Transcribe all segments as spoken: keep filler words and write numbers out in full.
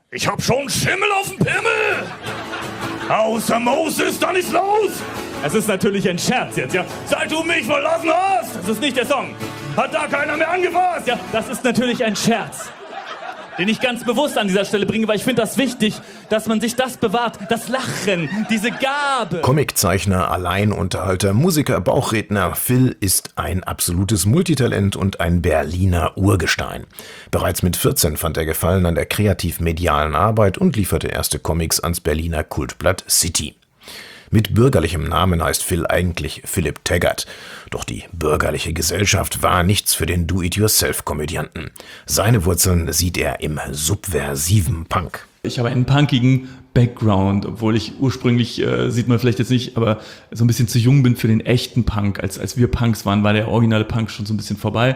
Ich hab schon Schimmel auf dem Pimmel! Außer Moses, dann ist los! Es ist natürlich ein Scherz jetzt, ja? Seit du mich verlassen hast! Das ist nicht der Song. Hat da keiner mehr angefasst! Ja, das ist natürlich ein Scherz, den ich ganz bewusst an dieser Stelle bringe, weil ich finde das wichtig, dass man sich das bewahrt, das Lachen, diese Gabe. Comiczeichner, Alleinunterhalter, Musiker, Bauchredner, Phil ist ein absolutes Multitalent und ein Berliner Urgestein. Bereits mit vierzehn fand er Gefallen an der kreativ-medialen Arbeit und lieferte erste Comics ans Berliner Kultblatt City. Mit bürgerlichem Namen heißt Phil eigentlich Philipp Taggart. Doch die bürgerliche Gesellschaft war nichts für den Do-it-yourself-Komödianten. Seine Wurzeln sieht er im subversiven Punk. Ich habe einen punkigen Background, obwohl ich ursprünglich, äh, sieht man vielleicht jetzt nicht, aber so ein bisschen zu jung bin für den echten Punk. Als, als wir Punks waren, war der originale Punk schon so ein bisschen vorbei.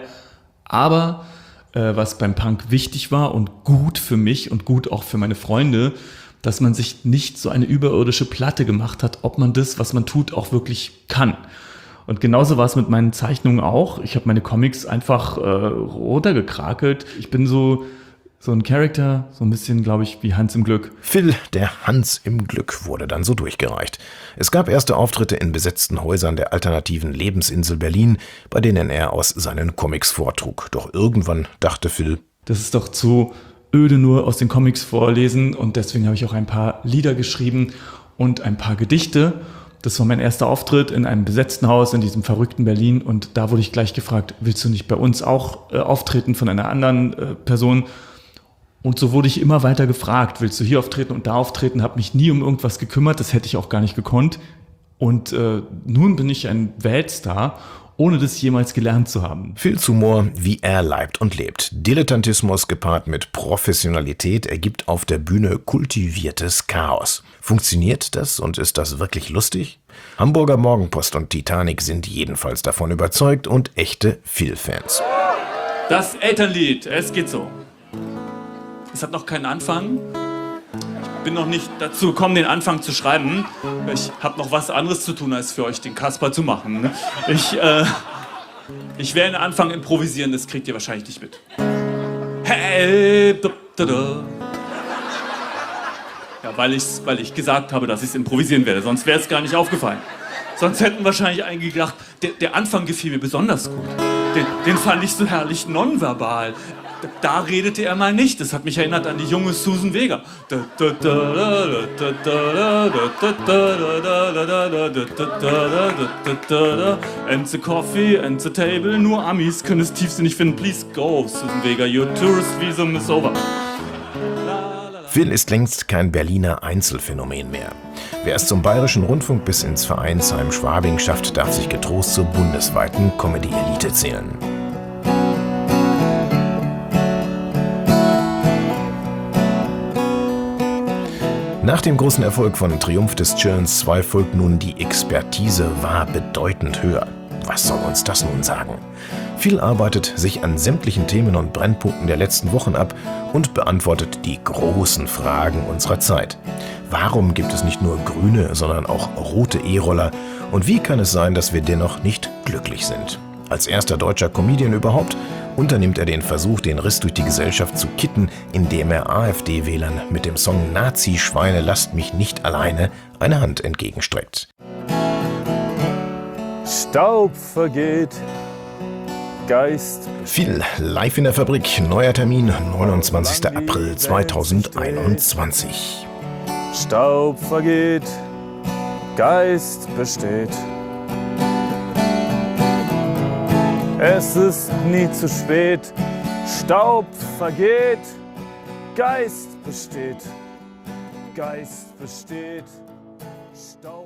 Aber äh, was beim Punk wichtig war und gut für mich und gut auch für meine Freunde, dass man sich nicht so eine überirdische Platte gemacht hat, ob man das, was man tut, auch wirklich kann. Und genauso war es mit meinen Zeichnungen auch. Ich habe meine Comics einfach äh, runtergekrakelt. Ich bin so so ein Charakter, so ein bisschen, glaube ich, wie Hans im Glück. Phil, der Hans im Glück, wurde dann so durchgereicht. Es gab erste Auftritte in besetzten Häusern der alternativen Lebensinsel Berlin, bei denen er aus seinen Comics vortrug. Doch irgendwann dachte Phil, das ist doch zu öde nur aus den Comics vorlesen, und deswegen habe ich auch ein paar Lieder geschrieben und ein paar Gedichte. Das war mein erster Auftritt in einem besetzten Haus in diesem verrückten Berlin, und da wurde ich gleich gefragt, willst du nicht bei uns auch äh, auftreten von einer anderen äh, Person? Und so wurde ich immer weiter gefragt, willst du hier auftreten und da auftreten? Habe mich nie um irgendwas gekümmert, das hätte ich auch gar nicht gekonnt. Und äh, nun bin ich ein Weltstar, ohne das jemals gelernt zu haben. Phils Humor, wie er leibt und lebt. Dilettantismus gepaart mit Professionalität ergibt auf der Bühne kultiviertes Chaos. Funktioniert das und ist das wirklich lustig? Hamburger Morgenpost und Titanic sind jedenfalls davon überzeugt und echte Phil-Fans. Das Elternlied, es geht so. Es hat noch keinen Anfang. Ich bin noch nicht dazu gekommen, den Anfang zu schreiben. Ich habe noch was anderes zu tun, als für euch den Kasper zu machen. Ich, äh, ich werde den Anfang improvisieren, das kriegt ihr wahrscheinlich nicht mit. Hey, da, da, da. Ja, weil, ich's, weil ich gesagt habe, dass ich es improvisieren werde. Sonst wäre es gar nicht aufgefallen. Sonst hätten wahrscheinlich einige gedacht, der, der Anfang gefiel mir besonders gut. Den, den fand ich so herrlich nonverbal. Da redete er mal nicht. Das hat mich erinnert an die junge Susan Vega. And the coffee and the table. Nur Amis können es tiefsinnig finden. Please go, Susan Vega. Your tourist visum is over. Phil ist längst kein Berliner Einzelfänomen mehr. Wer es zum Bayerischen Rundfunk bis ins Vereinsheim Schwabing schafft, darf sich getrost zur bundesweiten Comedy-Elite zählen. Nach dem großen Erfolg von Triumph des Chillens zwei folgt nun die Expertise war bedeutend höher. Was soll uns das nun sagen? Phil arbeitet sich an sämtlichen Themen und Brennpunkten der letzten Wochen ab und beantwortet die großen Fragen unserer Zeit. Warum gibt es nicht nur grüne, sondern auch rote E-Roller? Und wie kann es sein, dass wir dennoch nicht glücklich sind? Als erster deutscher Comedian überhaupt unternimmt er den Versuch, den Riss durch die Gesellschaft zu kitten, indem er AfD-Wählern mit dem Song Nazi-Schweine lasst mich nicht alleine eine Hand entgegenstreckt. Staub vergeht, Geist. Phil, live in der Fabrik, neuer Termin, neunundzwanzigster April zweitausendeinundzwanzig. Staub vergeht, Geist besteht. Es ist nie zu spät, Staub vergeht, Geist besteht, Geist besteht, Staub